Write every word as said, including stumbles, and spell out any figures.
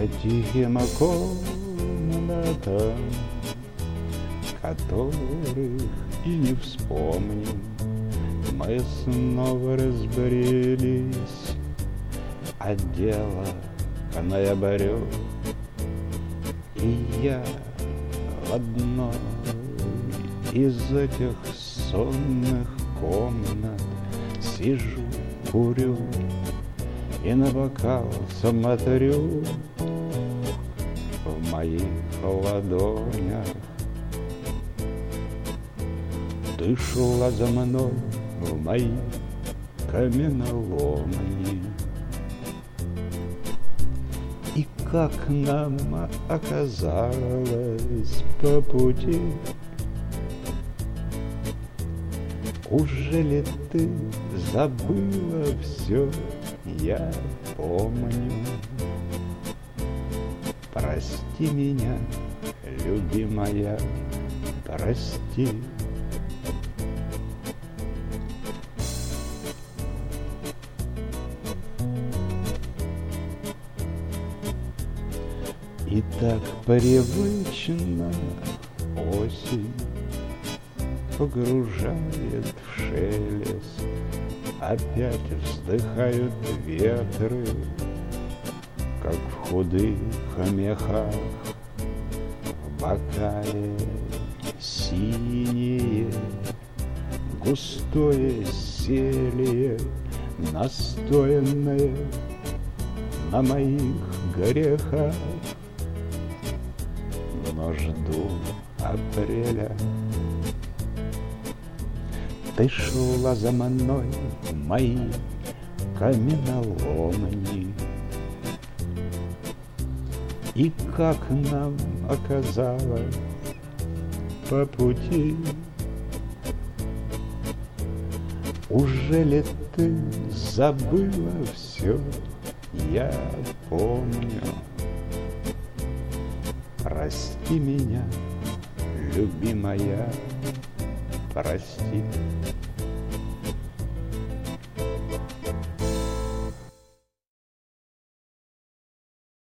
По тихим комнатам, которых и не вспомним, мы снова разбрелись, а дело к ноябрю. И я в одной из этих сонных комнат сижу, курю и на бокал смотрю. В моих ладонях ты шла за мной в мои каменоломни. И как нам оказалось по пути, уже ли ты забыла все? Я помню. Прости меня, любимая, прости. И так привычно осень погружает в шелест, опять вздыхают ветры, как в худых мехах, в бокале синее, густое зелье, настоянное на моих грехах. Но жду апреля. Ты шла за мной в мои каменоломни. И как нам оказалось по пути, уже ли ты забыла все? Я помню. Прости меня, любимая, прости.